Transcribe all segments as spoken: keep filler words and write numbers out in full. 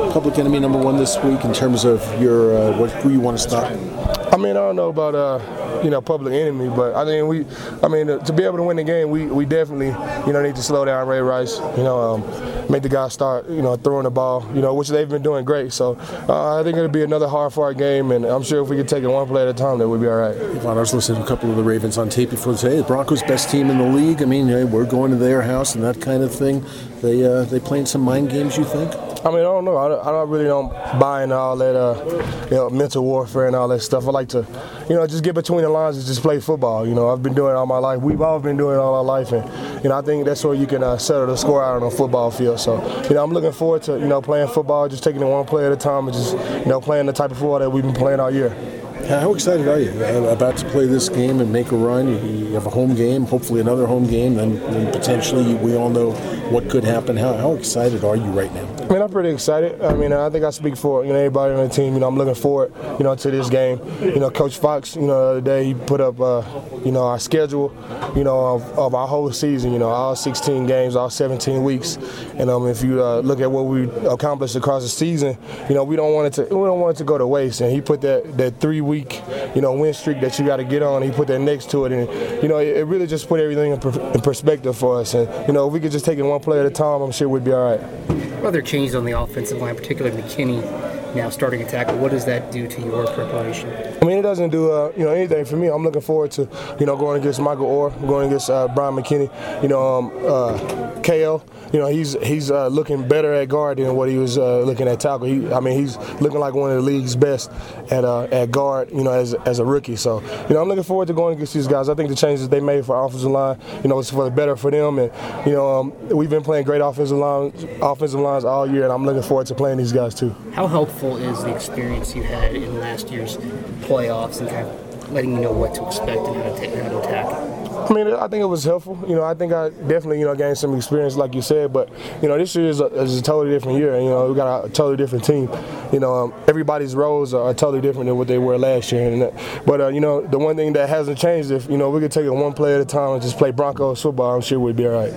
public enemy number one this week in terms of your uh, what, who you want to stop? I mean, I don't know about uh, you know public enemy, but I mean we, I mean to be able to win the game, we, we definitely you know need to slow down Ray Rice. You know, um, make the guys start you know throwing the ball. You know, which they've been doing great. So uh, I think it'll be another hard-fought game, and I'm sure if we could take it one play at a time, that we'd be all right. Yvonne, I was listening to a couple of the Ravens on tape before today. The Broncos' best team in the league. I mean, you know, we're going to their house and that kind of thing. They uh, they playing some mind games, you think? I mean, I don't know. I, don't, I don't really don't buy into all that, uh, you know, mental warfare and all that stuff. I like to, you know, just get between the lines and just play football. You know, I've been doing it all my life. We've all been doing it all our life, and you know, I think that's where you can uh, settle the score out on a football field. So, you know, I'm looking forward to, you know, playing football, just taking it one play at a time, and just, you know, playing the type of football that we've been playing all year. How excited are you about to play this game and make a run? You have a home game, hopefully another home game, then, then potentially we all know what could happen. How, how excited are you right now? I mean, I'm pretty excited. I mean, I think I speak for you know everybody on the team. You know, I'm looking forward, you know, to this game. You know, Coach Fox, you know, the other day he put up, uh, you know, our schedule, you know, of, of our whole season. You know, all sixteen games, all seventeen weeks. And um, if you uh, look at what we accomplished across the season, you know, we don't want it to we don't want it to go to waste. And he put that that three week, you know, win streak that you got to get on. He put that next to it, and you know, it, it really just put everything in, per, in perspective for us. And you know, if we could just take it one play at a time, I'm sure we'd be all right. Other changes on the offensive line, particularly McKinney now starting a tackle. What does that do to your preparation? I mean, it doesn't do uh, you know anything for me. I'm looking forward to you know going against Michael Orr, going against uh, Brian McKinney. You know, um, uh, K L. You know, he's he's uh, looking better at guard than what he was uh, looking at tackle. He, I mean, he's looking like one of the league's best at uh, at guard. You know, as as a rookie. So you know, I'm looking forward to going against these guys. I think the changes they made for offensive line, you know, it's for the better for them. And you know, um, we've been playing great offensive lines, offensive lines all year, and I'm looking forward to playing these guys too. How helpful is the experience you had in last year's playoffs and kind of letting you know what to expect and how to, take, how to attack it? I mean, I think it was helpful. You know, I think I definitely, you know, gained some experience, like you said. But, you know, this year is a, is a totally different year. You know, we got a totally different team. You know, um, everybody's roles are totally different than what they were last year. And that, but, uh, you know, the one thing that hasn't changed, if, you know, we could take it one play at a time and just play Broncos football, I'm sure we'd be all right.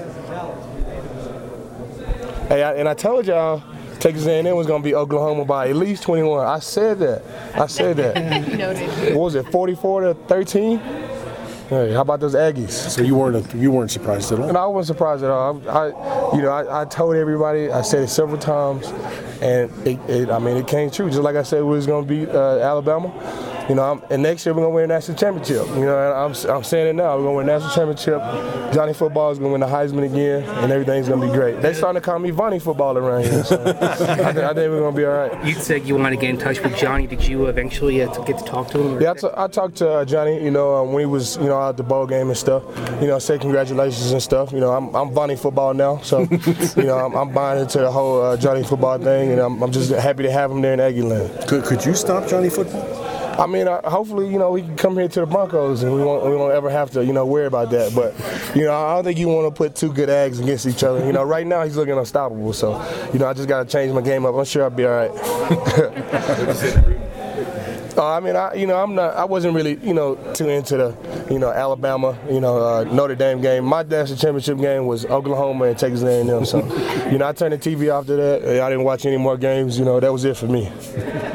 Hey, I, and I told y'all, Texas A and M was going to beat Oklahoma by at least twenty-one. I said that. I said that. What was it, forty-four to thirteen? Hey, how about those Aggies? So you weren't you weren't surprised at all? And I wasn't surprised at all. I, I you know, I, I told everybody. I said it several times, and it, it, I mean, it came true. Just like I said, we was going to beat uh, Alabama. You know, I'm, and next year we're gonna win a national championship. You know, and I'm I'm saying it now. We're gonna win a national championship. Johnny Football is gonna win the Heisman again, and everything's gonna be great. They're starting to call me Vonnie Football around here. So I, think, I think we're gonna be all right. You said you wanted to get in touch with Johnny. Did you eventually uh, to get to talk to him? Or? Yeah, I, t- I talked to uh, Johnny. You know, um, when he was you know out the bowl game and stuff. You know, said congratulations and stuff. You know, I'm I'm Vonnie Football now, so you know I'm, I'm buying into the whole uh, Johnny Football thing, and I'm, I'm just happy to have him there in Aggie Land. Could could you stop Johnny Football? I mean, uh, hopefully, you know, we can come here to the Broncos and we won't, we won't ever have to, you know, worry about that. But, you know, I don't think you want to put two good Ags against each other. You know, right now he's looking unstoppable. So, you know, I just got to change my game up. I'm sure I'll be all right. uh, I mean, I, you know, I'm not, I wasn't really, you know, too into the, you know, Alabama, you know, uh, Notre Dame game. My national championship game was Oklahoma and Texas A and M. So, you know, I turned the T V off to that. I didn't watch any more games. You know, that was it for me.